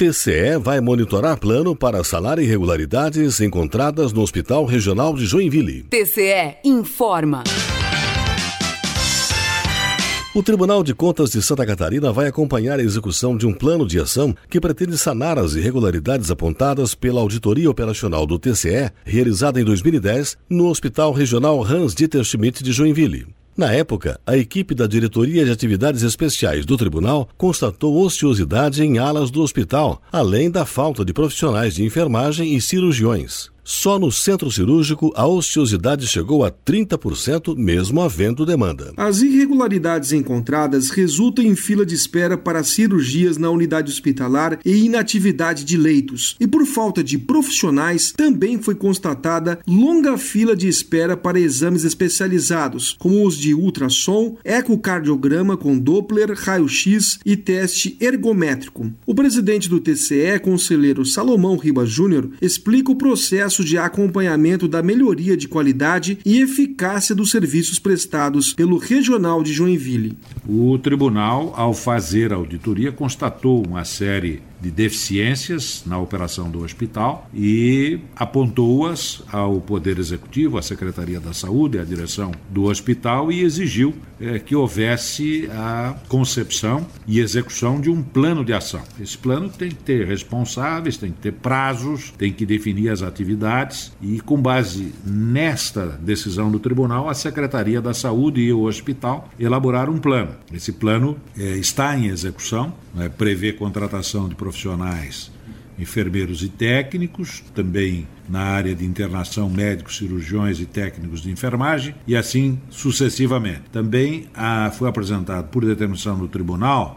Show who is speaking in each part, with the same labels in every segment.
Speaker 1: TCE vai monitorar plano para sanar irregularidades encontradas no Hospital Regional de Joinville.
Speaker 2: TCE informa.
Speaker 1: O Tribunal de Contas de Santa Catarina vai acompanhar a execução de um plano de ação que pretende sanar as irregularidades apontadas pela Auditoria Operacional do TCE, realizada em 2010, no Hospital Regional Hans-Dieter Schmidt de Joinville. Na época, a equipe da Diretoria de Atividades Especiais do Tribunal constatou ociosidade em alas do hospital, além da falta de profissionais de enfermagem e cirurgiões. Só no centro cirúrgico, a ociosidade chegou a 30%, mesmo havendo demanda.
Speaker 3: As irregularidades encontradas resultam em fila de espera para cirurgias na unidade hospitalar e inatividade de leitos. E por falta de profissionais, também foi constatada longa fila de espera para exames especializados, como os de ultrassom, ecocardiograma com Doppler, raio-x e teste ergométrico. O presidente do TCE, conselheiro Salomão Ribas Júnior, explica o processo de acompanhamento da melhoria de qualidade e eficácia dos serviços prestados pelo Regional de Joinville.
Speaker 4: O tribunal, ao fazer a auditoria, constatou uma série de deficiências na operação do hospital e apontou-as ao Poder Executivo, à Secretaria da Saúde, à direção do hospital e exigiu que houvesse a concepção e execução de um plano de ação. Esse plano tem que ter responsáveis, tem que ter prazos, tem que definir as atividades e, com base nesta decisão do tribunal, a Secretaria da Saúde e o hospital elaboraram um plano. Esse plano está em execução, prevê contratação de profissionais, enfermeiros e técnicos, também na área de internação, médicos, cirurgiões e técnicos de enfermagem, e assim sucessivamente. Também foi apresentado por determinação do tribunal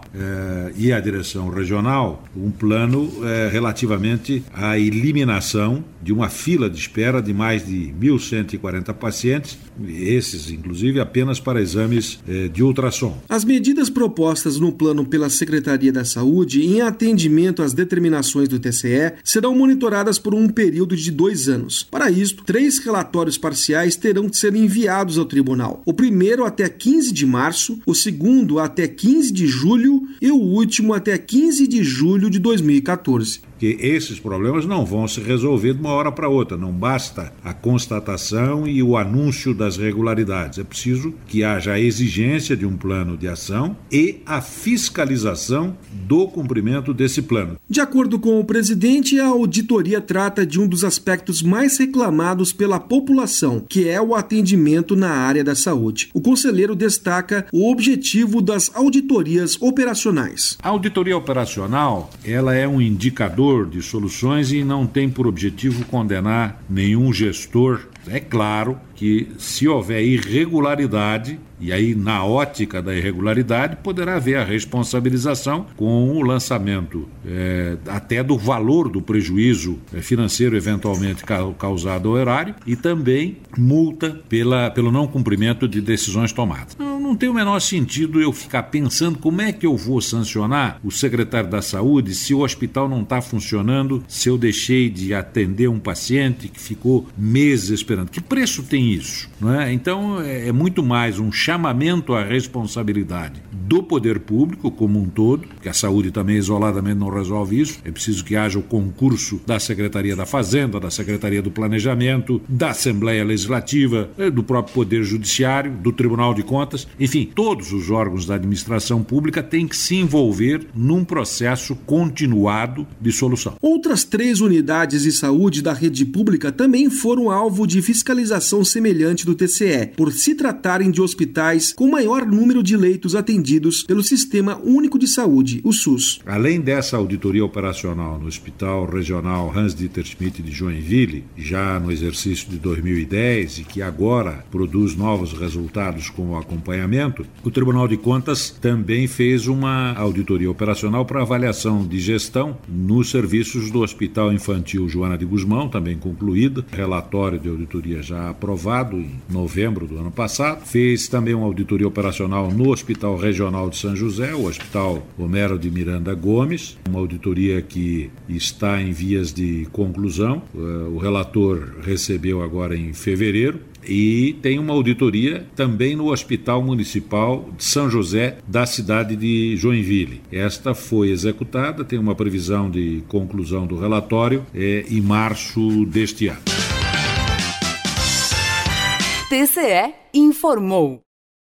Speaker 4: e a direção regional um plano relativamente à eliminação de uma fila de espera de mais de 1.140 pacientes, esses inclusive apenas para exames de ultrassom.
Speaker 3: As medidas propostas no plano pela Secretaria da Saúde em atendimento às determinações do TCE serão monitoradas por um período de 2 anos. Para isto, 3 relatórios parciais terão que ser enviados ao tribunal. O primeiro até 15 de março, o segundo até 15 de julho e o último até 15 de julho de 2014.
Speaker 4: Que esses problemas não vão se resolver de uma hora para outra. Não basta a constatação e o anúncio das irregularidades. É preciso que haja a exigência de um plano de ação e a fiscalização do cumprimento desse plano.
Speaker 3: De acordo com o presidente, a auditoria trata de um dos aspectos mais reclamados pela população, que é o atendimento na área da saúde. O conselheiro destaca o objetivo das auditorias operacionais.
Speaker 4: A auditoria operacional, ela é um indicador de soluções e não tem por objetivo condenar nenhum gestor. É claro que se houver irregularidade, e aí na ótica da irregularidade poderá haver a responsabilização com o lançamento até do valor do prejuízo financeiro eventualmente causado ao erário e também multa pelo não cumprimento de decisões tomadas. Não tem o menor sentido eu ficar pensando como é que eu vou sancionar o secretário da Saúde se o hospital não está funcionando, se eu deixei de atender um paciente que ficou meses esperando. Que preço tem isso? Não é? Então é muito mais um chamamento à responsabilidade do poder público como um todo, que a saúde também isoladamente não resolve isso. É preciso que haja o concurso da Secretaria da Fazenda, da Secretaria do Planejamento, da Assembleia Legislativa, do próprio Poder Judiciário, do Tribunal de Contas. Enfim, todos os órgãos da administração pública têm que se envolver num processo continuado de solução.
Speaker 3: Outras 3 unidades de saúde da rede pública também foram alvo de fiscalização semelhante do TCE, por se tratarem de hospitais com maior número de leitos atendidos pelo Sistema Único de Saúde, o SUS.
Speaker 4: Além dessa auditoria operacional no Hospital Regional Hans-Dieter Schmidt de Joinville, já no exercício de 2010 e que agora produz novos resultados com o acompanhamento, o Tribunal de Contas também fez uma auditoria operacional para avaliação de gestão nos serviços do Hospital Infantil Joana de Guzmão, também concluída, relatório de auditoria já aprovado em novembro do ano passado. Fez também uma auditoria operacional no Hospital Regional de São José, o Hospital Homero de Miranda Gomes, uma auditoria que está em vias de conclusão. O relator recebeu agora em fevereiro. E tem uma auditoria também no Hospital Municipal de São José, da cidade de Joinville. Esta foi executada, tem uma previsão de conclusão do relatório em março deste ano.
Speaker 2: TCE informou.